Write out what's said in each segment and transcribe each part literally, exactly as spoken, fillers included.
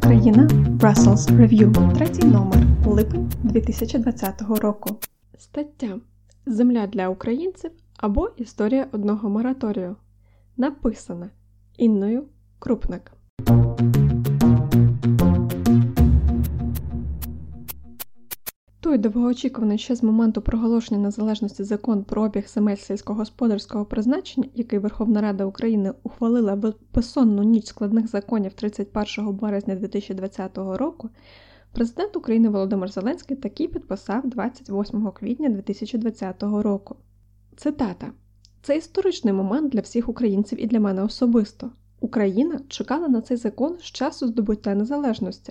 Україна, Brussels Review, третій номер, липень дві тисячі двадцятого року. Стаття «Земля для українців» або «Історія одного мораторію». Написана Інною Крупник. Той довгоочікуваний ще з моменту проголошення незалежності закон про обіг земель сільськогосподарського призначення, який Верховна Рада України ухвалила в безсонну ніч складних законів тридцять першого березня дві тисячі двадцятого року, президент України Володимир Зеленський таки підписав двадцять восьмого квітня дві тисячі двадцятого року. Цитата. «Це історичний момент для всіх українців і для мене особисто. Україна чекала на цей закон з часу здобуття незалежності.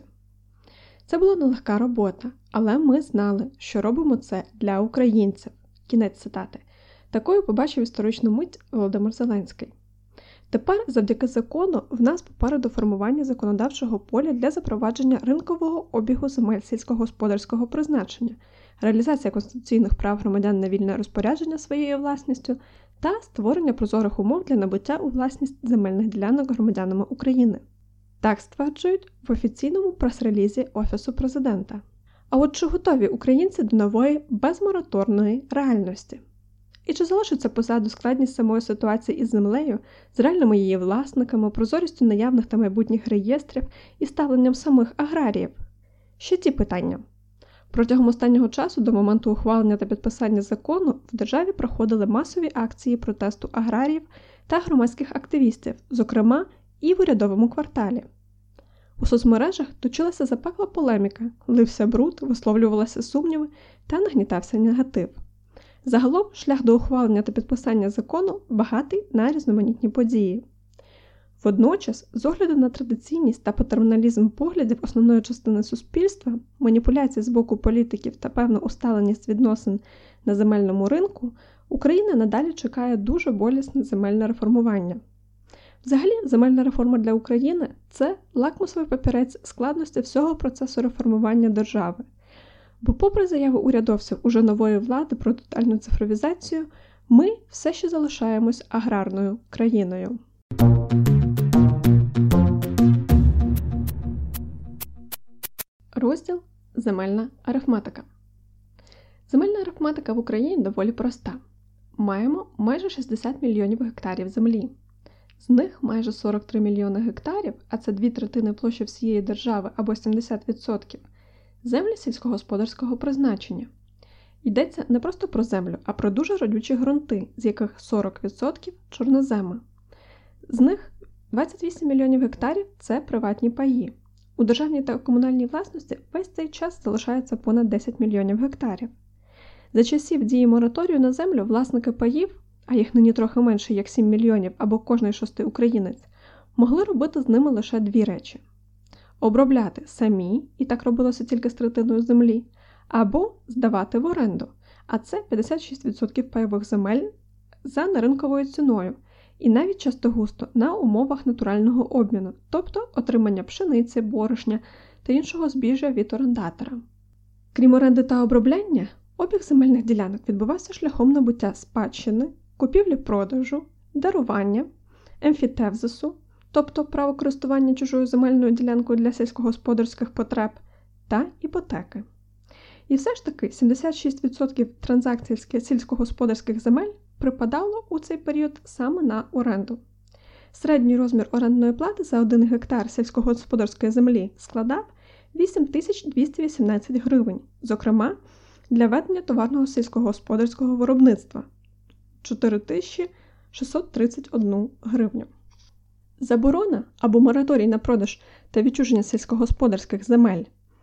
Це була нелегка робота, але ми знали, що робимо це для українців». Кінець цитати. Такою побачив історичну мить Володимир Зеленський. Тепер, завдяки закону, в нас попереду формування законодавчого поля для запровадження ринкового обігу земель сільськогосподарського призначення, реалізація конституційних прав громадян на вільне розпорядження своєю власністю та створення прозорих умов для набуття у власність земельних ділянок громадянами України. Так стверджують в офіційному прес-релізі Офісу Президента. А от чи готові українці до нової безмораторної реальності? І чи залишиться позаду складність самої ситуації із землею, з реальними її власниками, прозорістю наявних та майбутніх реєстрів і ставленням самих аграріїв? Ще ті питання. Протягом останнього часу, до моменту ухвалення та підписання закону, в державі проходили масові акції протесту аграріїв та громадських активістів, зокрема і в урядовому кварталі. У соцмережах точилася запекла полеміка, лився бруд, висловлювалися сумніви та нагнітався негатив. Загалом, шлях до ухвалення та підписання закону багатий на різноманітні події. Водночас, з огляду на традиційність та патерналізм поглядів основної частини суспільства, маніпуляції з боку політиків та певну усталеність відносин на земельному ринку, Україна надалі чекає дуже болісне земельне реформування. Взагалі, земельна реформа для України – це лакмусовий папірець складності всього процесу реформування держави. Бо попри заяви урядовців уже нової влади про тотальну цифровізацію, ми все ще залишаємось аграрною країною. Розділ «Земельна арифметика». Земельна арифметика в Україні доволі проста. Маємо майже шістдесят мільйонів гектарів землі. З них майже сорок три мільйони гектарів, а це дві третини площі всієї держави або сімдесят відсотків, землі сільськогосподарського призначення. Йдеться не просто про землю, а про дуже родючі ґрунти, з яких сорок відсотків – чорноземи. З них двадцять вісім мільйонів гектарів – це приватні паї. У державній та комунальній власності весь цей час залишається понад десять мільйонів гектарів. За часів дії мораторію на землю власники паїв, а їх нині трохи менше, як сім мільйонів або кожний шостий українець, могли робити з ними лише дві речі. Обробляти самі, і так робилося тільки з третиною землі, або здавати в оренду, а це п'ятдесят шість відсотків пайових земель за неринковою ціною, і навіть часто-густо на умовах натурального обміну, тобто отримання пшениці, борошня та іншого збіжжя від орендатора. Крім оренди та обробляння, обіг земельних ділянок відбувався шляхом набуття спадщини, купівлі-продажу, дарування, емфітевзису, тобто право користування чужою земельною ділянкою для сільськогосподарських потреб, та іпотеки. І все ж таки сімдесят шість відсотків транзакцій сільськогосподарських земель припадало у цей період саме на оренду. Середній розмір орендної плати за один гектар сільськогосподарської землі складав вісім тисяч двісті вісімнадцять гривень, зокрема, для ведення товарного сільськогосподарського виробництва – чотири тисячі шістсот тридцять одну гривню. Заборона або мораторій на продаж та відчуження сільськогосподарських земель,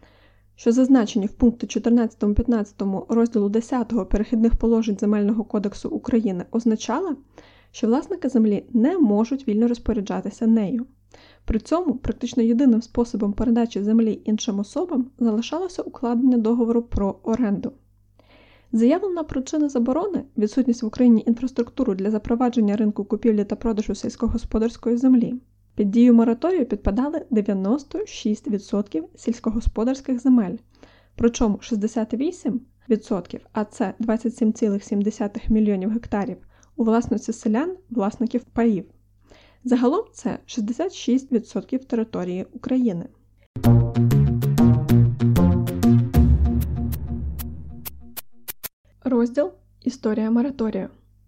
що зазначені в пункті чотирнадцятому-п'ятнадцятому розділу десятого перехідних положень Земельного кодексу України, означала, що власники землі не можуть вільно розпоряджатися нею. При цьому практично єдиним способом передачі землі іншим особам залишалося укладення договору про оренду. Заявлена причина заборони – відсутність в Україні інфраструктури для запровадження ринку купівлі та продажу сільськогосподарської землі. Під дію мораторію підпадали дев'яносто шість відсотків сільськогосподарських земель, причому шістдесят вісім відсотків, а це двадцять сім цілих сім десятих мільйонів гектарів, у власності селян, власників паїв. Загалом це шістдесят шість відсотків території України. Розділ «Історія мораторію».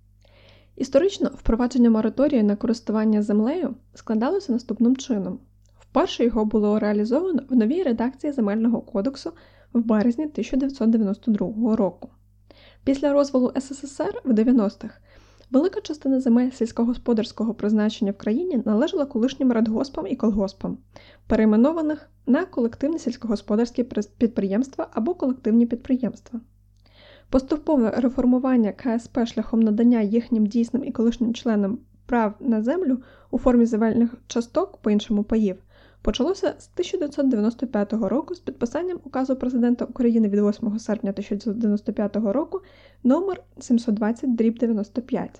Історично впровадження мораторію на користування землею складалося наступним чином. Вперше його було реалізовано в новій редакції Земельного кодексу в березні тисяча дев'ятсот дев'яносто другого року. Після розвалу ес ес ес ер в дев'яностих велика частина земель сільськогосподарського призначення в країні належала колишнім радгоспам і колгоспам, перейменованих на колективні сільськогосподарські підприємства або колективні підприємства. Поступове реформування ка ес пе шляхом надання їхнім дійсним і колишнім членам прав на землю у формі земельних часток, по-іншому паїв, почалося з тисяча дев'ятсот дев'яносто п'ятого року з підписанням указу президента України від восьмого серпня тисяча дев'ятсот дев'яносто п'ятого року номер сімсот двадцять дріб дев'яносто п'ять.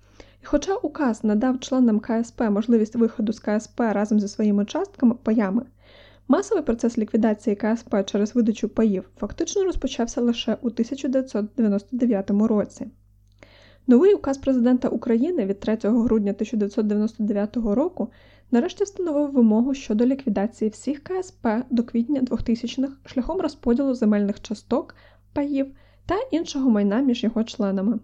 І хоча указ надав членам ка ес пе можливість виходу з ка ес пе разом зі своїми частками, паями, масовий процес ліквідації ка ес пе через видачу паїв фактично розпочався лише у тисяча дев'ятсот дев'яносто дев'ятому році. Новий указ президента України від третього грудня тисяча дев'ятсот дев'яносто дев'ятого року нарешті встановив вимогу щодо ліквідації всіх ка ес пе до квітня двохтисячних шляхом розподілу земельних часток, паїв та іншого майна між його членами.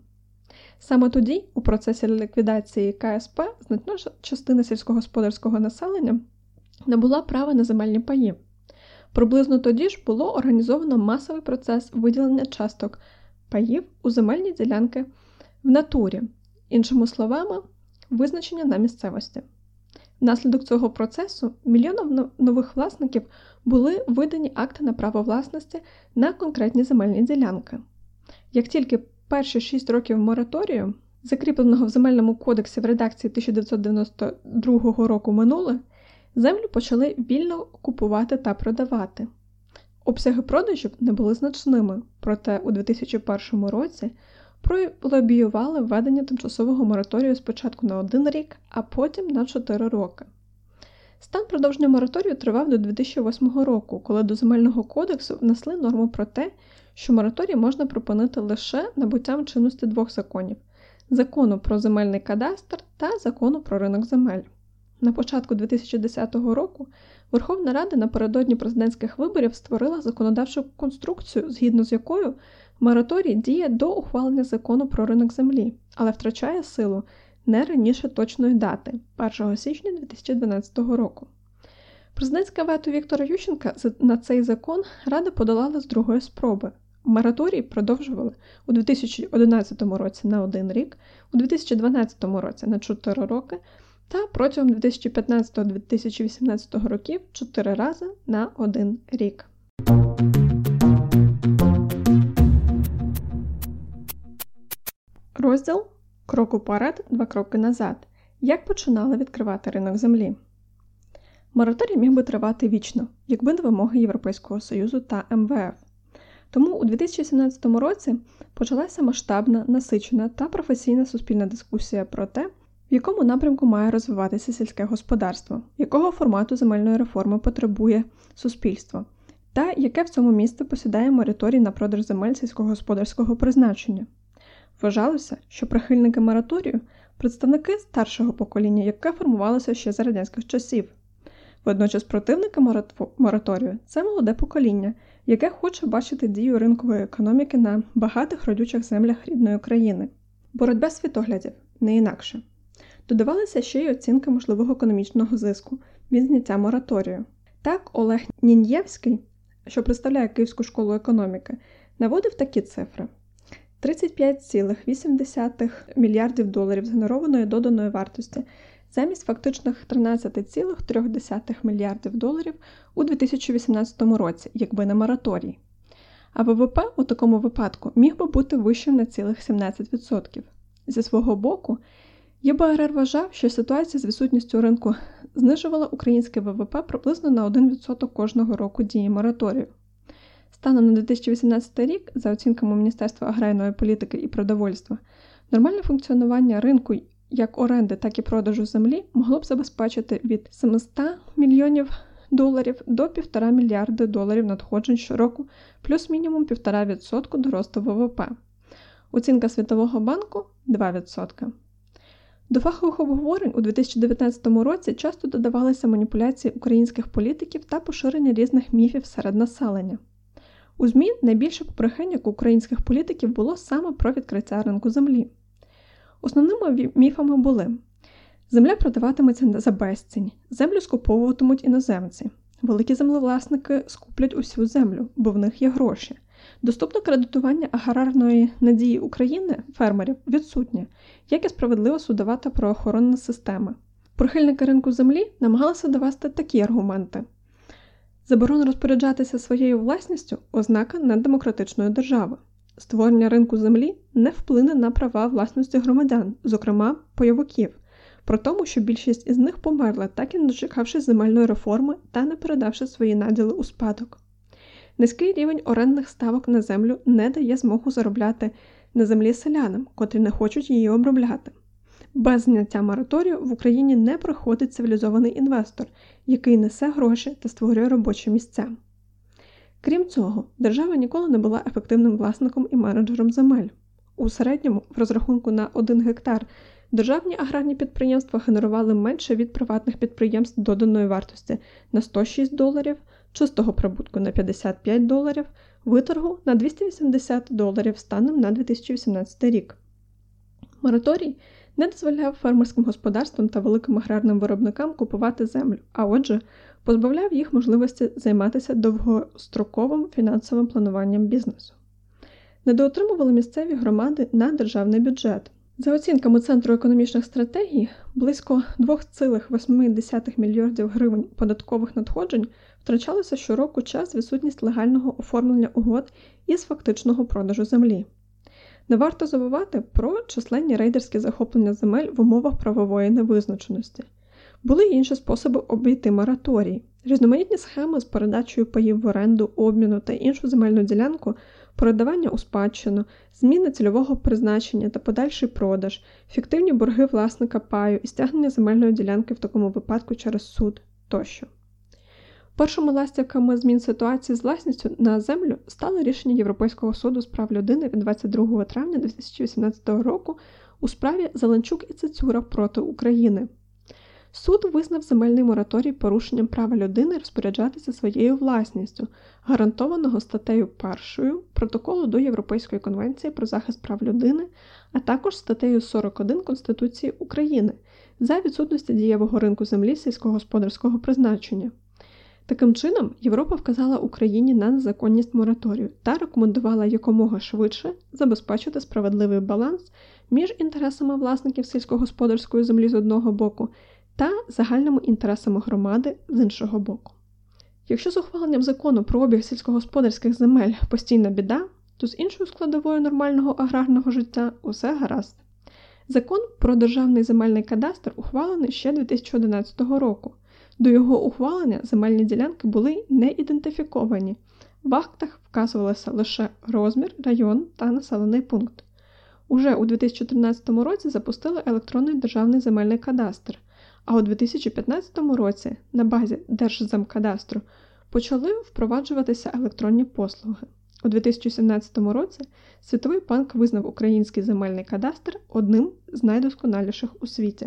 Саме тоді, у процесі ліквідації ка ес пе, значна частина сільськогосподарського населення набула права на земельні паї. Приблизно тоді ж було організовано масовий процес виділення часток паїв у земельні ділянки в натурі, іншими словами, визначення на місцевості. Внаслідок цього процесу мільйонам нових власників були видані акти на право власності на конкретні земельні ділянки. Як тільки перші шість років мораторію, закріпленого в Земельному кодексі в редакції тисяча дев'ятсот дев'яносто другого року минули, землю почали вільно купувати та продавати. Обсяги продажів не були значними, проте у дві тисячі першому році пролобіювали введення тимчасового мораторію спочатку на один рік, а потім на чотири роки. Стан продовження мораторію тривав до дві тисячі восьмого року, коли до Земельного кодексу внесли норму про те, що мораторій можна припинити лише набуттям чинності двох законів – Закону про земельний кадастр та Закону про ринок земель. На початку дві тисячі десятого року Верховна Рада напередодні президентських виборів створила законодавчу конструкцію, згідно з якою мораторій діє до ухвалення Закону про ринок землі, але втрачає силу не раніше точної дати – першого січня дві тисячі дванадцятого року. Президентське вето Віктора Ющенка на цей закон Рада подолала з другої спроби. Мораторій продовжували у дві тисячі одинадцятому році на один рік, у дві тисячі дванадцятому році на чотири роки та протягом дві тисячі п'ятнадцятого - дві тисячі вісімнадцятого років чотири рази на один рік. Розділ «Крок уперед, два кроки назад». Як починали відкривати ринок землі? Мораторій міг би тривати вічно, якби не вимоги Європейського Союзу та ем ве еф. Тому у дві тисячі сімнадцятому році почалася масштабна, насичена та професійна суспільна дискусія про те, в якому напрямку має розвиватися сільське господарство, якого формату земельної реформи потребує суспільство, та яке в цьому місці посідає мораторій на продаж земель сільськогосподарського призначення. Вважалося, що прихильники мораторію – представники старшого покоління, яке формувалося ще за радянських часів. Водночас противники мораторію – це молоде покоління, яке хоче бачити дію ринкової економіки на багатих родючих землях рідної країни. Боротьба світоглядів – не інакше. Додавалися ще й оцінки можливого економічного зиску від зняття мораторію. Так, Олег Нін'євський, що представляє Київську школу економіки, наводив такі цифри. тридцять п'ять цілих вісім десятих мільярдів доларів згенерованої доданої вартості замість фактичних тринадцять цілих три десятих мільярдів доларів у дві тисячі вісімнадцятому році, якби не мораторій. А ве ве пе у такому випадку міг би бути вищим на цілих сімнадцять відсотків. Зі свого боку, є бе ер ер вважав, що ситуація з відсутністю ринку знижувала українське ве ве пе приблизно на один відсоток кожного року дії мораторію. Станом на дві тисячі вісімнадцятий рік, за оцінками Міністерства аграрної політики і продовольства, нормальне функціонування ринку як оренди, так і продажу землі могло б забезпечити від сімсот мільйонів доларів до півтора мільярди доларів надходжень щороку, плюс мінімум півтора відсотку до росту ве ве пе. Оцінка Світового банку – два відсотки. До фахових обговорень у дві тисячі дев'ятнадцятому році часто додавалися маніпуляції українських політиків та поширення різних міфів серед населення. У ЗМІ найбільше побрехень у українських політиків було саме про відкриття ринку землі. Основними міфами були: земля продаватиметься за безцінь, землю скуповуватимуть іноземці, великі землевласники скуплять усю землю, бо в них є гроші, доступне кредитування аграрної надії України, фермерів, відсутнє, як і справедлива судова та правоохоронна система. Прихильники ринку землі намагалися довести такі аргументи. Заборона розпоряджатися своєю власністю – ознака недемократичної держави. Створення ринку землі не вплине на права власності громадян, зокрема пайовиків, про тому, що більшість із них померла, так і не дочекавшись земельної реформи та не передавши свої наділи у спадок. Низький рівень орендних ставок на землю не дає змогу заробляти на землі селянам, котрі не хочуть її обробляти. Без зняття мораторію в Україні не приходить цивілізований інвестор, який несе гроші та створює робочі місця. Крім цього, держава ніколи не була ефективним власником і менеджером земель. У середньому, в розрахунку на один гектар, державні аграрні підприємства генерували менше від приватних підприємств доданої вартості на сто шість доларів, чистого прибутку на п'ятдесят п'ять доларів, виторгу на двісті вісімдесят доларів станом на дві тисячі вісімнадцятий рік. Мораторій не дозволяв фермерським господарствам та великим аграрним виробникам купувати землю, а отже, позбавляв їх можливості займатися довгостроковим фінансовим плануванням бізнесу. Недоотримували місцеві громади на державний бюджет. За оцінками Центру економічних стратегій, близько два цілих вісім десятих мільярдів гривень податкових надходжень втрачалося щороку через відсутність легального оформлення угод із фактичного продажу землі. Не варто забувати про численні рейдерські захоплення земель в умовах правової невизначеності. Були й інші способи обійти мораторій. Різноманітні схеми з передачею паїв в оренду, обміну та іншу земельну ділянку, передавання у спадщину, зміни цільового призначення та подальший продаж, фіктивні борги власника паю і стягнення земельної ділянки в такому випадку через суд тощо. Першими ластівками змін ситуації з власністю на землю стало рішення Європейського суду з прав людини від двадцять другого травня дві тисячі вісімнадцятого року у справі Зеленчук і Цицюра проти України. Суд визнав земельний мораторій порушенням права людини розпоряджатися своєю власністю, гарантованого статтею першою Протоколу до Європейської конвенції про захист прав людини, а також статтею сорок один Конституції України за відсутності дієвого ринку землі сільськогосподарського призначення. Таким чином, Європа вказала Україні на незаконність мораторію та рекомендувала якомога швидше забезпечити справедливий баланс між інтересами власників сільськогосподарської землі з одного боку та загальними інтересами громади з іншого боку. Якщо з ухваленням закону про обіг сільськогосподарських земель постійна біда, то з іншою складовою нормального аграрного життя усе гаразд. Закон про державний земельний кадастр ухвалений ще дві тисячі одинадцятого року. До його ухвалення земельні ділянки були не ідентифіковані. В актах вказувалися лише розмір, район та населений пункт. Уже у дві тисячі тринадцятому році запустили електронний державний земельний кадастр, а у дві тисячі п'ятнадцятому році на базі Держземкадастру почали впроваджуватися електронні послуги. У дві тисячі сімнадцятому році Світовий банк визнав український земельний кадастр одним з найдосконаліших у світі.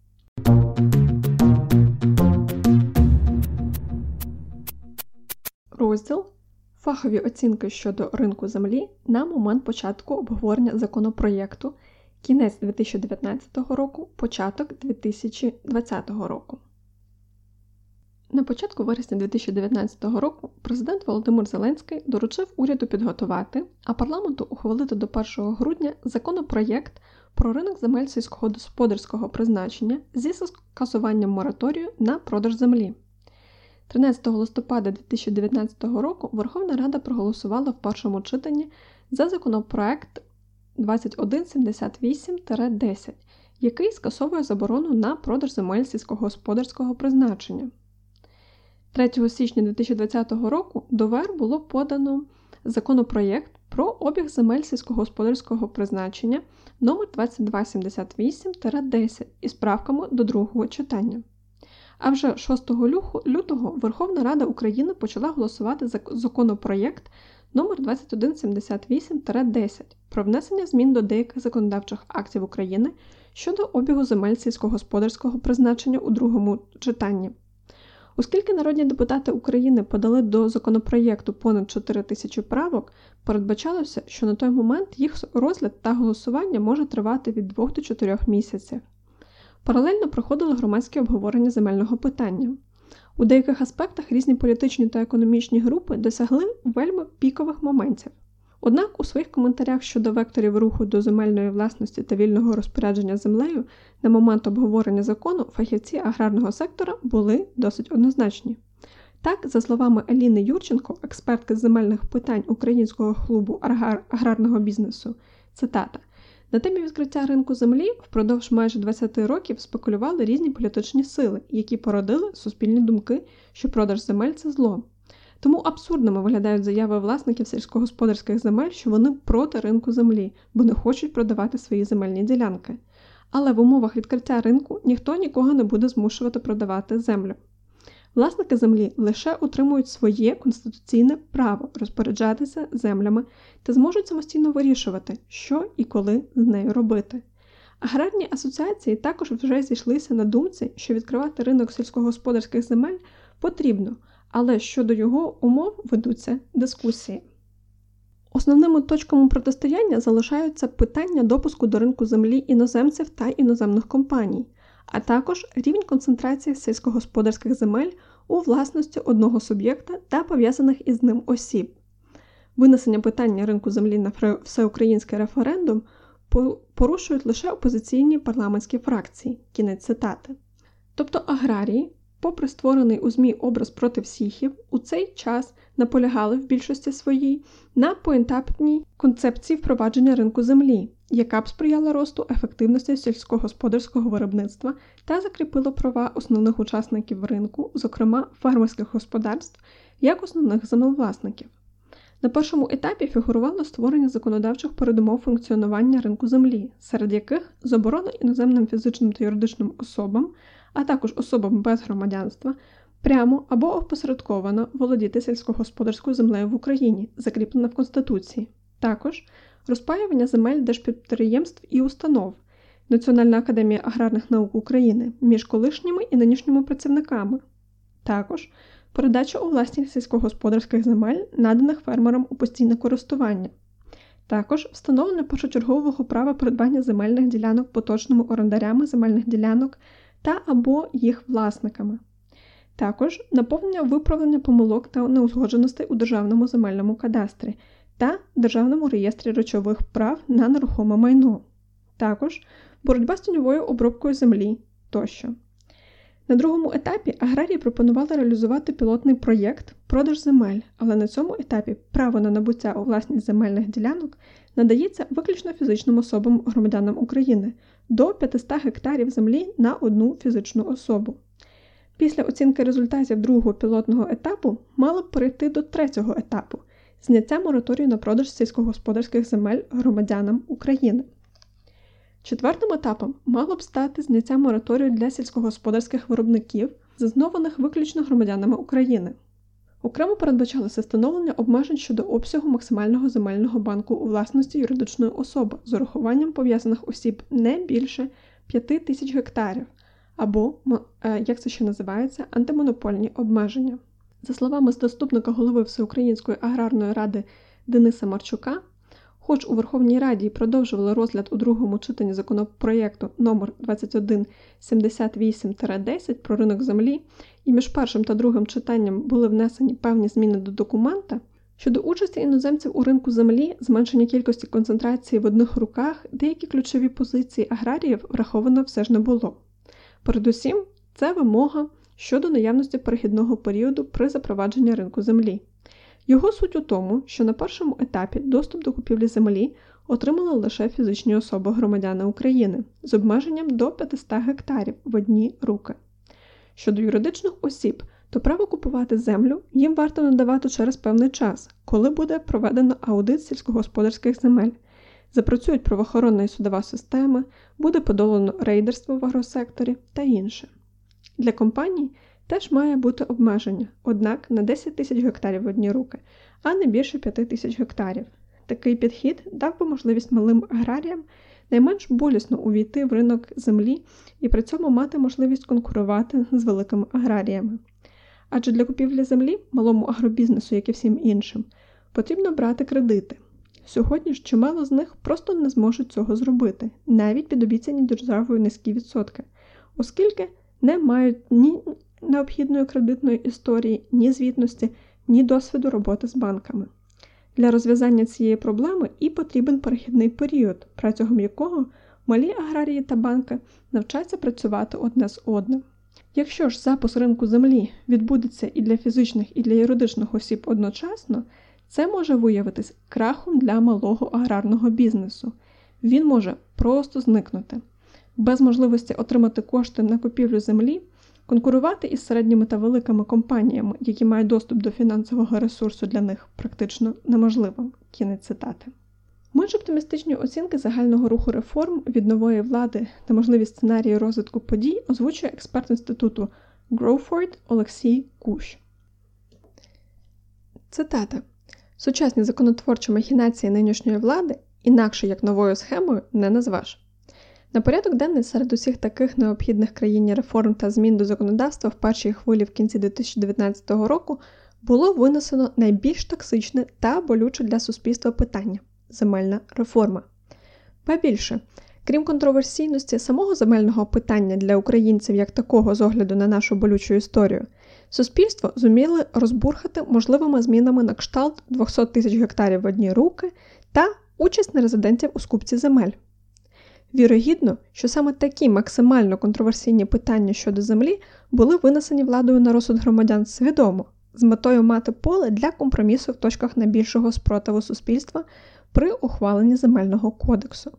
Розділ «Фахові оцінки щодо ринку землі» на момент початку обговорення законопроєкту, кінець дві тисячі дев'ятнадцятого року, початок дві тисячі двадцятого року. На початку вересня дві тисячі дев'ятнадцятого року президент Володимир Зеленський доручив уряду підготувати, а парламенту ухвалити до першого грудня законопроєкт про ринок земель сільськогосподарського призначення зі скасуванням мораторію на продаж землі. тринадцятого листопада дві тисячі дев'ятнадцятого року Верховна Рада проголосувала в першому читанні за законопроект двадцять один сімдесят вісім десять, який скасовує заборону на продаж земель сільськогосподарського призначення. третього січня дві тисячі двадцятого року до ВЕР було подано законопроєкт про обіг земель сільськогосподарського призначення номер двадцять два сімдесят вісім десять із правками до другого читання. А вже шостого лютого Верховна Рада України почала голосувати за законопроєкт номер двадцять один сімдесят вісім десять про внесення змін до деяких законодавчих актів України щодо обігу земель сільськогосподарського призначення у другому читанні. Оскільки народні депутати України подали до законопроєкту понад чотири тисячі правок, передбачалося, що на той момент їх розгляд та голосування може тривати від двох до чотирьох місяців. Паралельно проходили громадські обговорення земельного питання. У деяких аспектах різні політичні та економічні групи досягли вельми пікових моментів. Однак у своїх коментарях щодо векторів руху до земельної власності та вільного розпорядження землею на момент обговорення закону фахівці аграрного сектора були досить однозначні. Так, за словами Аліни Юрченко, експертки з земельних питань Українського клубу агр... аграрного бізнесу, цитата, «На темі відкриття ринку землі впродовж майже двадцять років спекулювали різні політичні сили, які породили суспільні думки, що продаж земель – це зло. Тому абсурдними виглядають заяви власників сільськогосподарських земель, що вони проти ринку землі, бо не хочуть продавати свої земельні ділянки. Але в умовах відкриття ринку ніхто нікого не буде змушувати продавати землю. Власники землі лише отримують своє конституційне право розпоряджатися землями та зможуть самостійно вирішувати, що і коли з нею робити. Аграрні асоціації також вже зійшлися на думці, що відкривати ринок сільськогосподарських земель потрібно, але щодо його умов ведуться дискусії. Основними точками протистояння залишаються питання допуску до ринку землі іноземців та іноземних компаній, а також рівень концентрації сільськогосподарських земель у власності одного суб'єкта та пов'язаних із ним осіб. Винесення питання ринку землі на всеукраїнський референдум порушують лише опозиційні парламентські фракції. Кінець цитати. Тобто аграрії, попри створений у ЗМІ образ проти всіхів, у цей час наполягали в більшості своїй на поетапній концепції впровадження ринку землі, яка б сприяла росту ефективності сільськогосподарського виробництва та закріпила права основних учасників ринку, зокрема фермерських господарств, як основних землевласників. На першому етапі фігурувало створення законодавчих передумов функціонування ринку землі, серед яких заборона іноземним фізичним та юридичним особам, а також особам без громадянства, прямо або опосередковано володіти сільськогосподарською землею в Україні, закріплена в Конституції. Також розпаювання земель держпідприємств і установ, Національна академія аграрних наук України між колишніми і нинішніми працівниками. Також передача у власність сільськогосподарських земель, наданих фермерам у постійне користування. Також встановлення першочергового права придбання земельних ділянок поточними орендарями земельних ділянок та або їх власниками. Також наповнення виправлення помилок та неузгодженостей у Державному земельному кадастрі та Державному реєстрі речових прав на нерухоме майно. Також боротьба з тіньовою обробкою землі тощо. На другому етапі аграрії пропонували реалізувати пілотний проєкт «Продаж земель», але на цьому етапі право на набуття у власність земельних ділянок надається виключно фізичним особам-громадянам України до п'ятсот гектарів землі на одну фізичну особу. Після оцінки результатів другого пілотного етапу мало б перейти до третього етапу – зняття мораторію на продаж сільськогосподарських земель громадянам України. Четвертим етапом мало б стати зняття мораторію для сільськогосподарських виробників, заснованих виключно громадянами України. Окремо передбачалося встановлення обмежень щодо обсягу максимального земельного банку у власності юридичної особи з урахуванням пов'язаних осіб не більше п'ять тисяч гектарів, або, як це ще називається, антимонопольні обмеження. За словами заступника голови Всеукраїнської аграрної ради Дениса Марчука, хоч у Верховній Раді продовжували розгляд у другому читанні законопроєкту номер двадцять один сімдесят вісім десять про ринок землі, і між першим та другим читанням були внесені певні зміни до документа, щодо участі іноземців у ринку землі, зменшення кількості концентрації в одних руках, деякі ключові позиції аграріїв враховано все ж не було. Передусім, це вимога щодо наявності перехідного періоду при запровадженні ринку землі. Його суть у тому, що на першому етапі доступ до купівлі землі отримали лише фізичні особи-громадяни України з обмеженням до п'ятсот гектарів в одні руки. Щодо юридичних осіб, то право купувати землю їм варто надавати через певний час, коли буде проведено аудит сільськогосподарських земель, запрацюють правоохоронна і судова система, буде подолано рейдерство в агросекторі та інше. Для компаній теж має бути обмеження, однак на десять тисяч гектарів в одні руки, а не більше п'ять тисяч гектарів. Такий підхід дав би можливість малим аграріям найменш болісно увійти в ринок землі і при цьому мати можливість конкурувати з великими аграріями. Адже для купівлі землі, малому агробізнесу, як і всім іншим, потрібно брати кредити. Сьогодні ж чимало з них просто не зможуть цього зробити, навіть під обіцяні державою низькі відсотки, оскільки не мають ні необхідної кредитної історії, ні звітності, ні досвіду роботи з банками. Для розв'язання цієї проблеми і потрібен перехідний період, протягом якого малі аграрії та банки навчаться працювати одне з одним. Якщо ж запуск ринку землі відбудеться і для фізичних, і для юридичних осіб одночасно, це може виявитись крахом для малого аграрного бізнесу. Він може просто зникнути. Без можливості отримати кошти на купівлю землі, конкурувати із середніми та великими компаніями, які мають доступ до фінансового ресурсу, для них практично неможливо. Кінець цитати. Менш оптимістичні оцінки загального руху реформ від нової влади та можливі сценарії розвитку подій озвучує експерт інституту Growford Олексій Кущ. Цитата. Сучасні законотворчі махінації нинішньої влади інакше як новою схемою не назвеш. На порядок денний серед усіх таких необхідних країні реформ та змін до законодавства в першій хвилі в кінці дві тисячі дев'ятнадцятого року було винесено найбільш токсичне та болюче для суспільства питання – земельна реформа. Ба більше, крім контроверсійності самого земельного питання для українців як такого з огляду на нашу болючу історію, суспільство зуміли розбурхати можливими змінами на кшталт двісті тисяч гектарів в одні руки та участь нерезидентів у скупці земель. Вірогідно, що саме такі максимально контроверсійні питання щодо землі були винесені владою на розсуд громадян свідомо, з метою мати поле для компромісу в точках найбільшого спротиву суспільства при ухваленні земельного кодексу.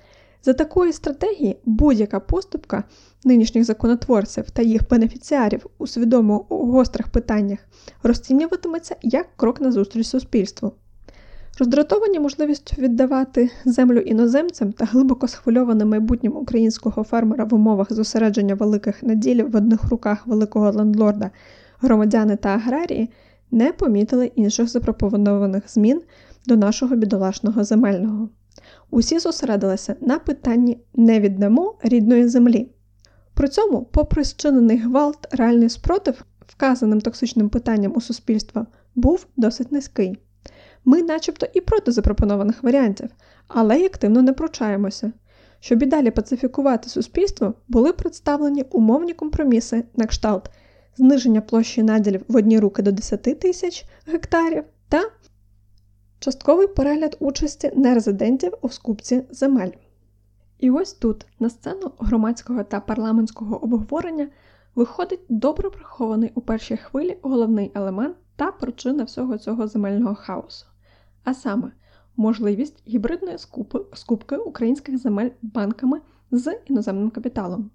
За такої стратегії будь-яка поступка нинішніх законотворців та їх бенефіціарів у свідомо гострих питаннях розцінюватиметься як крок назустріч суспільству. Роздратовані можливістю віддавати землю іноземцям та глибоко схвильовані майбутнім українського фермера в умовах зосередження великих наділів в одних руках великого лендлорда, громадяни та аграрії не помітили інших запропонованих змін до нашого бідолашного земельного. Усі зосередилися на питанні «не віддамо рідної землі». При цьому, попри зчинений гвалт, реальний спротив вказаним токсичним питанням у суспільства був досить низький. Ми начебто і проти запропонованих варіантів, але й активно не пручаємося. Щоб і далі пацифікувати суспільство, були представлені умовні компроміси на кшталт зниження площі наділів в одні руки до десять тисяч гектарів та частковий перегляд участі нерезидентів у скупці земель. І ось тут, на сцену громадського та парламентського обговорення, виходить добре прихований у першій хвилі головний елемент та причина всього цього земельного хаосу. А саме, можливість гібридної скупи, скупки українських земель банками з іноземним капіталом.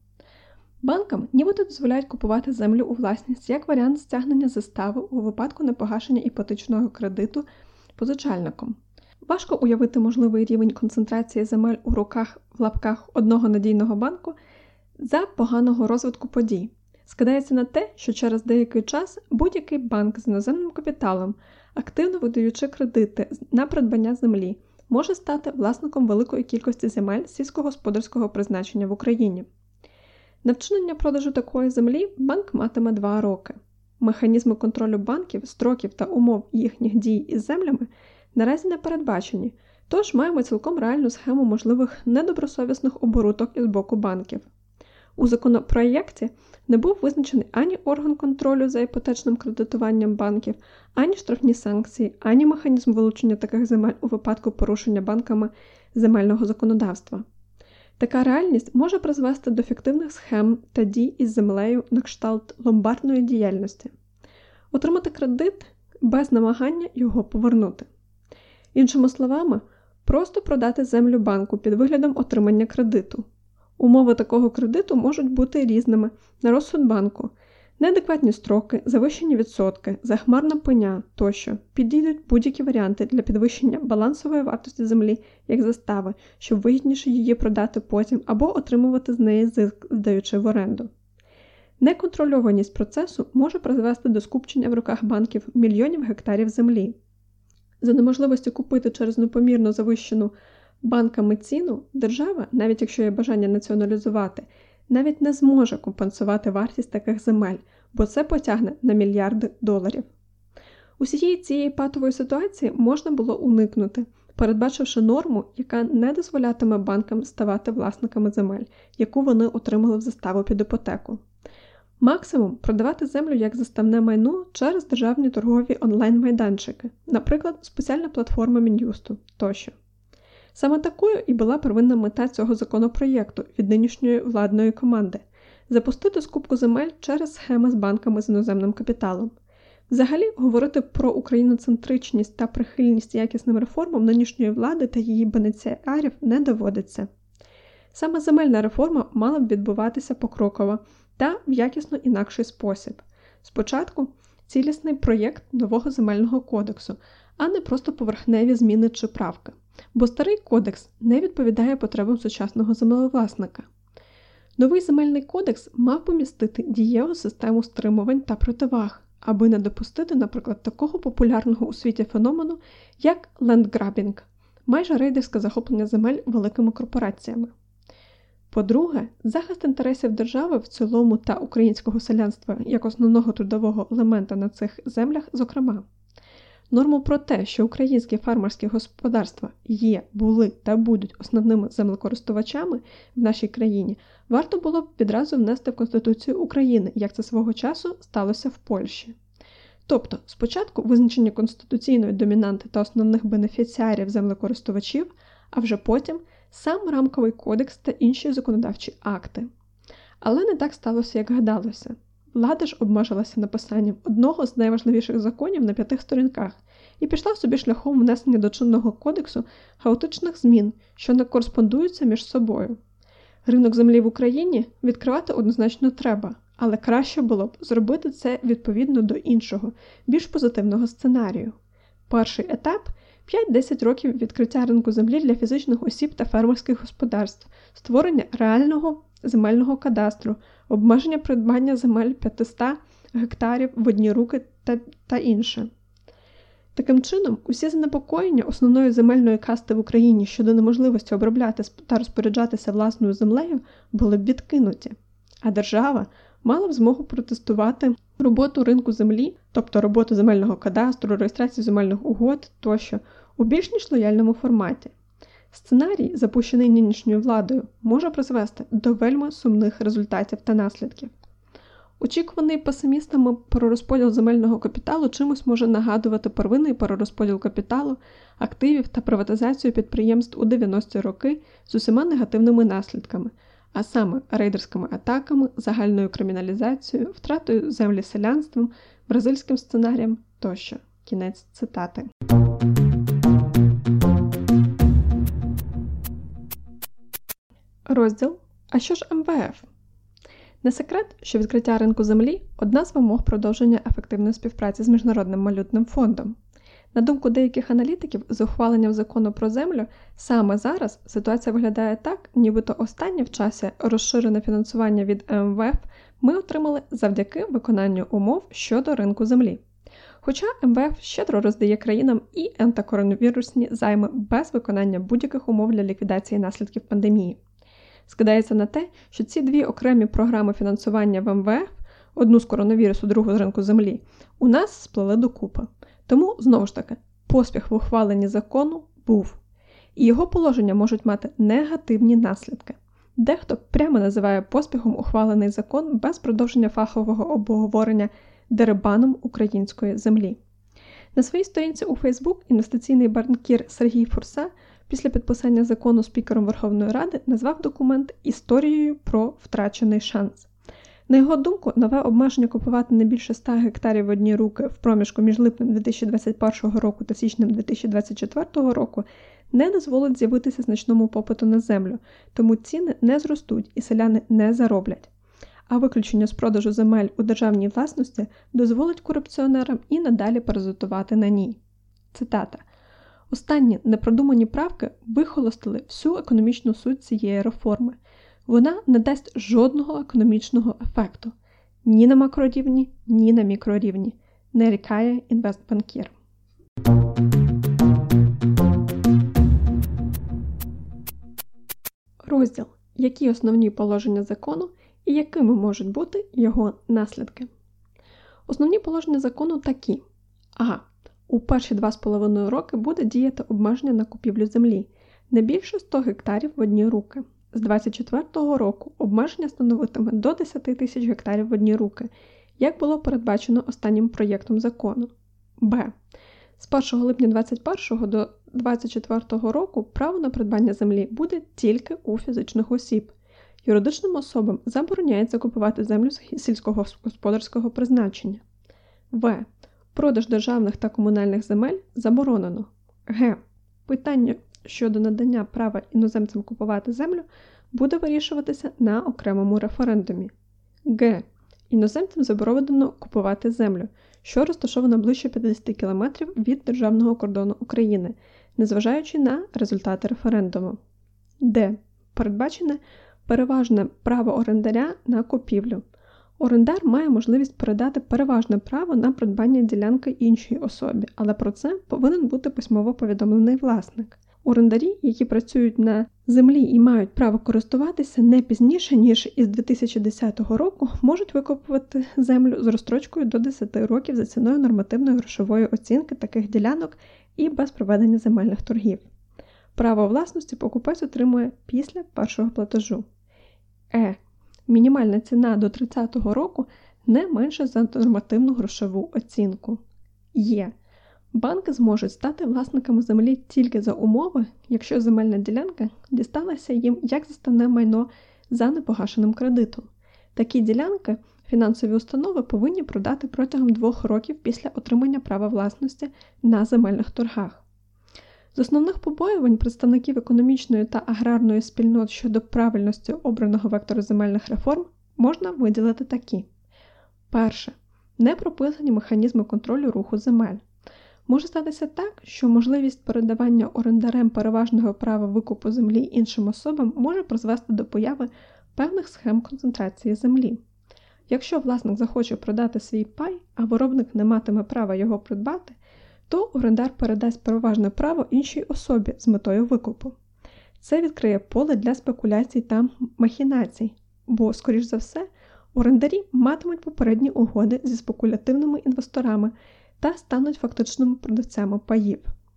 Банкам нібито дозволяють купувати землю у власність як варіант стягнення застави у випадку непогашення іпотечного кредиту позичальником. Важко уявити можливий рівень концентрації земель у руках в лапках одного надійного банку за поганого розвитку подій. Скидається на те, що через деякий час будь-який банк з іноземним капіталом, активно видаючи кредити на придбання землі, може стати власником великої кількості земель сільськогосподарського призначення в Україні. На вчинення продажу такої землі банк матиме два роки. Механізми контролю банків, строків та умов їхніх дій із землями наразі не передбачені, тож маємо цілком реальну схему можливих недобросовісних оборудок із боку банків. У законопроєкті не був визначений ані орган контролю за іпотечним кредитуванням банків, ані штрафні санкції, ані механізм вилучення таких земель у випадку порушення банками земельного законодавства. Така реальність може призвести до фіктивних схем та дій із землею на кшталт ломбардної діяльності. Отримати кредит без намагання його повернути. Іншими словами, просто продати землю банку під виглядом отримання кредиту. Умови такого кредиту можуть бути різними на розсуд банку. Неадекватні строки, завищені відсотки, захмарна пеня тощо підійдуть будь-які варіанти для підвищення балансової вартості землі як застави, щоб вигідніше її продати потім або отримувати з неї зиск, здаючи в оренду. Неконтрольованість процесу може призвести до скупчення в руках банків мільйонів гектарів землі. За неможливості купити через непомірно завищену банками ціну, держава, навіть якщо є бажання націоналізувати, навіть не зможе компенсувати вартість таких земель, бо це потягне на мільярди доларів. Усієї цієї патової ситуації можна було уникнути, передбачивши норму, яка не дозволятиме банкам ставати власниками земель, яку вони отримали в заставу під іпотеку. Максимум – продавати землю як заставне майно через державні торгові онлайн-майданчики, наприклад, спеціальна платформа Мін'юсту тощо. Саме такою і була первинна мета цього законопроєкту від нинішньої владної команди – запустити скупку земель через схеми з банками з іноземним капіталом. Взагалі, говорити про україноцентричність та прихильність якісним реформам нинішньої влади та її бенефіціарів не доводиться. Саме земельна реформа мала б відбуватися покроково та в якісно інакший спосіб. Спочатку цілісний проєкт нового земельного кодексу, а не просто поверхневі зміни чи правки. Бо старий кодекс не відповідає потребам сучасного землевласника. Новий земельний кодекс мав помістити дієву систему стримувань та противаг, аби не допустити, наприклад, такого популярного у світі феномену, як лендграбінг – майже рейдерське захоплення земель великими корпораціями. По-друге, захист інтересів держави в цілому та українського селянства як основного трудового елемента на цих землях, зокрема. Норму про те, що українські фермерські господарства є, були та будуть основними землекористувачами в нашій країні, варто було б відразу внести в Конституцію України, як це свого часу сталося в Польщі. Тобто, спочатку визначення конституційної домінанти та основних бенефіціарів землекористувачів, а вже потім сам рамковий кодекс та інші законодавчі акти. Але не так сталося, як гадалося. Влада ж обмежилася написанням одного з найважливіших законів на п'яти сторінках і пішла собі шляхом внесення до чинного кодексу хаотичних змін, що не кореспондуються між собою. Ринок землі в Україні відкривати однозначно треба, але краще було б зробити це відповідно до іншого, більш позитивного сценарію. Перший етап – п'ять-десять років відкриття ринку землі для фізичних осіб та фермерських господарств, створення реального земельного кадастру, обмеження придбання земель п'ятсот гектарів в одні руки та, та інше. Таким чином, усі занепокоєння основної земельної касти в Україні щодо неможливості обробляти та розпоряджатися власною землею були б відкинуті, а держава мала б змогу протестувати роботу ринку землі, тобто роботу земельного кадастру, реєстрацію земельних угод тощо, у більш ніж лояльному форматі. Сценарій, запущений нинішньою владою, може призвести до вельми сумних результатів та наслідків. Очікуваний песимістами перерозподіл земельного капіталу чимось може нагадувати первинний перерозподіл капіталу, активів та приватизацію підприємств у дев'яності роки з усіма негативними наслідками, а саме рейдерськими атаками, загальною криміналізацією, втратою землі селянством, бразильським сценарієм тощо. Кінець цитати. Розділ «А що ж ем ве еф?». Не секрет, що відкриття ринку землі – одна з вимог продовження ефективної співпраці з Міжнародним валютним фондом. На думку деяких аналітиків, з ухваленням закону про землю, саме зараз ситуація виглядає так, нібито останнє в часі розширене фінансування від ем ве еф ми отримали завдяки виконанню умов щодо ринку землі. Хоча ем ве еф щедро роздає країнам і антикоронавірусні займи без виконання будь-яких умов для ліквідації наслідків пандемії. Скидається на те, що ці дві окремі програми фінансування в ем ве еф, одну з коронавірусу, другу з ринку землі, у нас сплели докупи. Тому, знову ж таки, поспіх в ухваленні закону був. І його положення можуть мати негативні наслідки. Дехто прямо називає поспіхом ухвалений закон без продовження фахового обговорення дерибаном української землі. На своїй сторінці у Фейсбук інвестиційний банкір Сергій Фурса після підписання закону спікером Верховної Ради назвав документ «Історією про втрачений шанс». На його думку, нове обмеження купувати не більше ста гектарів в одні руки в проміжку між липнем дві тисячі двадцять першого року та січнем дві тисячі двадцять четвертого року не дозволить з'явитися значному попиту на землю, тому ціни не зростуть і селяни не зароблять. А виключення з продажу земель у державній власності дозволить корупціонерам і надалі паразитувати на ній. Цитата. Останні непродумані правки вихолостили всю економічну суть цієї реформи. Вона не дасть жодного економічного ефекту. Ні на макрорівні, ні на мікрорівні. Нарікає інвестбанкір. Розділ «Які основні положення закону і якими можуть бути його наслідки?». Основні положення закону такі. А. У перші два з половиною роки буде діяти обмеження на купівлю землі не більше сто гектарів в одні руки. З двадцять четвертого року обмеження становитиме до десять тисяч гектарів в одні руки, як було передбачено останнім проєктом закону. Б. З першого липня двадцять першого до двадцять четвертого року право на придбання землі буде тільки у фізичних осіб. Юридичним особам забороняється купувати землю сільськогосподарського призначення. В. Продаж державних та комунальних земель заборонено. Г. Питання щодо надання права іноземцям купувати землю буде вирішуватися на окремому референдумі. Г. Іноземцям заборонено купувати землю, що розташована ближче п'ятдесят кілометрів від державного кордону України, незважаючи на результати референдуму. Д. Передбачене переважне право орендаря на купівлю. Орендар має можливість передати переважне право на придбання ділянки іншій особі, але про це повинен бути письмово повідомлений власник. Орендарі, які працюють на землі і мають право користуватися не пізніше, ніж із дві тисячі десятого року, можуть викупувати землю з розстрочкою до десять років за ціною нормативної грошової оцінки таких ділянок і без проведення земельних торгів. Право власності покупець отримує після першого платежу. Е. Мінімальна ціна до тридцятого року не менша за нормативну грошову оцінку. Є. Банки зможуть стати власниками землі тільки за умови, якщо земельна ділянка дісталася їм як заставне майно за непогашеним кредитом. Такі ділянки фінансові установи повинні продати протягом двох років після отримання права власності на земельних торгах. З основних побоювань представників економічної та аграрної спільнот щодо правильності обраного вектора земельних реформ можна виділити такі. Перше. Не прописані механізми контролю руху земель. Може статися так, що можливість передавання орендарем переважного права викупу землі іншим особам може призвести до появи певних схем концентрації землі. Якщо власник захоче продати свій пай, а виробник не матиме права його придбати, то орендар передасть переважне право іншій особі з метою викупу. Це відкриє поле для спекуляцій та махінацій, бо, скоріш за все, орендарі матимуть попередні угоди зі спекулятивними інвесторами та стануть фактичними продавцями паїв.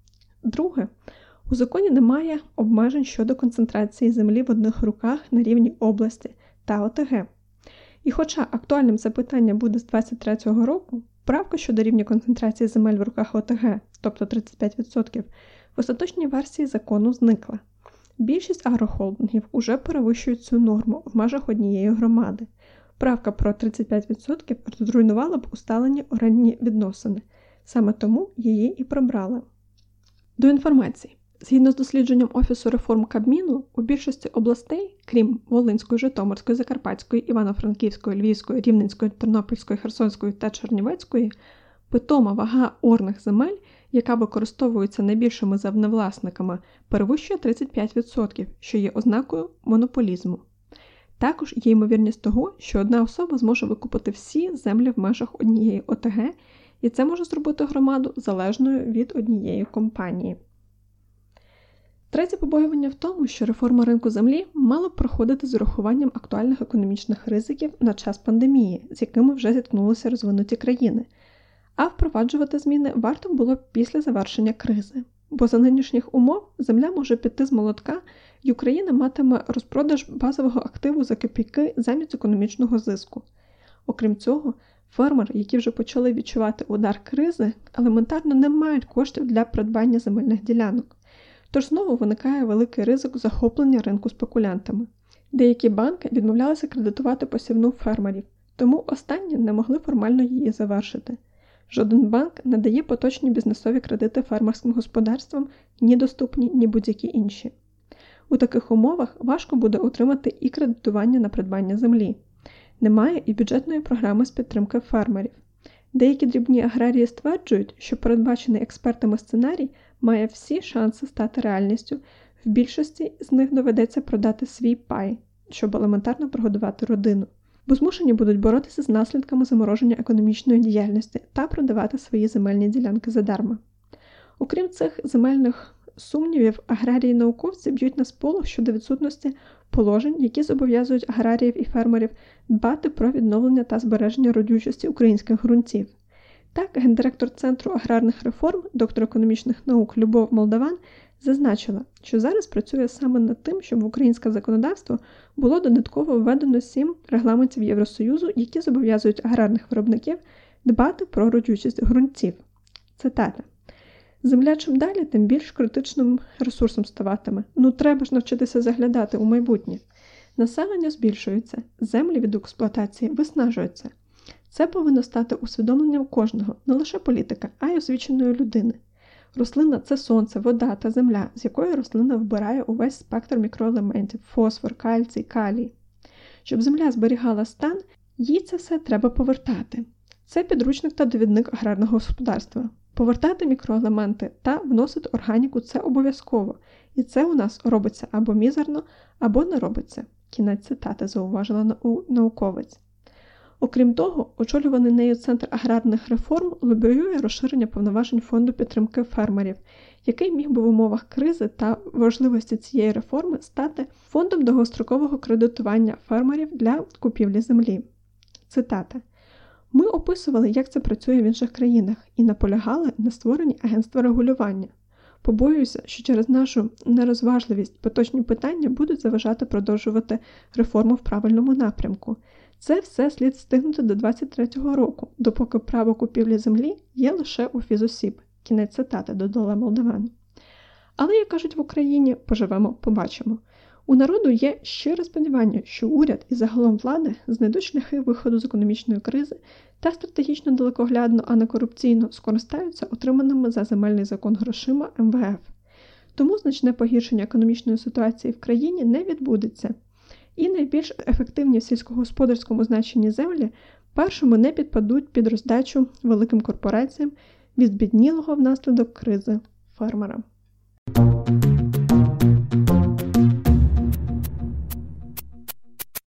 Друге, у законі немає обмежень щодо концентрації землі в одних руках на рівні області та О Те Ге. І хоча актуальним це питання буде з двадцять третього року, правка щодо рівня концентрації земель в руках О Те Ге, тобто тридцять п'ять відсотків, в остаточній версії закону зникла. Більшість агрохолдингів уже перевищують цю норму в межах однієї громади. Правка про тридцять п'ять відсотків зруйнувала б усталені орендні відносини. Саме тому її і прибрали. До інформації. Згідно з дослідженням Офісу реформ Кабміну, у більшості областей, крім Волинської, Житомирської, Закарпатської, Івано-Франківської, Львівської, Рівненської, Тернопільської, Херсонської та Чернівецької, питома вага орних земель, яка використовується найбільшими землевласниками, перевищує тридцять п'ять відсотків, що є ознакою монополізму. Також є ймовірність того, що одна особа зможе викупити всі землі в межах однієї О Те Ге, і це може зробити громаду залежною від однієї компанії. Третє побоювання в тому, що реформа ринку землі мала б проходити з урахуванням актуальних економічних ризиків на час пандемії, з якими вже зіткнулися розвинуті країни, а впроваджувати зміни варто було б після завершення кризи. Бо за нинішніх умов земля може піти з молотка, і Україна матиме розпродаж базового активу за копійки замість економічного зиску. Окрім цього, фермери, які вже почали відчувати удар кризи, елементарно не мають коштів для придбання земельних ділянок. Тож знову виникає великий ризик захоплення ринку спекулянтами. Деякі банки відмовлялися кредитувати посівну фермерів, тому останні не могли формально її завершити. Жоден банк не дає поточні бізнесові кредити фермерським господарствам, ні доступні, ні будь-які інші. У таких умовах важко буде отримати і кредитування на придбання землі. Немає і бюджетної програми з підтримки фермерів. Деякі дрібні аграрії стверджують, що передбачений експертами сценарій має всі шанси стати реальністю, в більшості з них доведеться продати свій пай, щоб елементарно прогодувати родину, бо змушені будуть боротися з наслідками замороження економічної діяльності та продавати свої земельні ділянки задарма. Окрім цих земельних сумнівів, аграрії і науковці б'ють на сполох щодо відсутності положень, які зобов'язують аграріїв і фермерів дбати про відновлення та збереження родючості українських ґрунтів. Так, гендиректор Центру аграрних реформ, доктор економічних наук Любов Молдаван зазначила, що зараз працює саме над тим, щоб в українське законодавство було додатково введено сім регламентів Євросоюзу, які зобов'язують аграрних виробників дбати про родючість ґрунтів. Цитата. Земля чим далі, тим більш критичним ресурсом ставатиме. Ну треба ж навчитися заглядати у майбутнє. Населення збільшується, землі від експлуатації виснажуються. Це повинно стати усвідомленням кожного, не лише політика, а й освіченої людини. Рослина – це сонце, вода та земля, з якої рослина вбирає увесь спектр мікроелементів – фосфор, кальцій, калій. Щоб земля зберігала стан, їй це все треба повертати. Це підручник та довідник аграрного господарства. Повертати мікроелементи та вносити органіку – це обов'язково. І це у нас робиться або мізерно, або не робиться. Кінець цитати зауважила науковець. Окрім того, очолюваний нею Центр аграрних реформ лобіює розширення повноважень Фонду підтримки фермерів, який міг би в умовах кризи та важливості цієї реформи стати фондом довгострокового кредитування фермерів для купівлі землі. Цитата. Ми описували, як це працює в інших країнах, і наполягали на створенні агентства регулювання. Побоююся, що через нашу нерозважливість поточні питання будуть заважати продовжувати реформу в правильному напрямку. Це все слід встигнути до двадцять третього року, допоки право купівлі землі є лише у фізосіб. Кінець цитати, додала Молдаван. Але, як кажуть в Україні, поживемо, побачимо. У народу є щире сподівання, що уряд і загалом влада знайдуть шляхи виходу з економічної кризи та стратегічно далекоглядно, а не корупційно скористаються отриманими за земельний закон грошима ем ве еф. Тому значне погіршення економічної ситуації в країні не відбудеться. І найбільш ефективні в сільськогосподарському значенні землі першому не підпадуть під роздачу великим корпораціям від збіднілого внаслідок кризи фермера.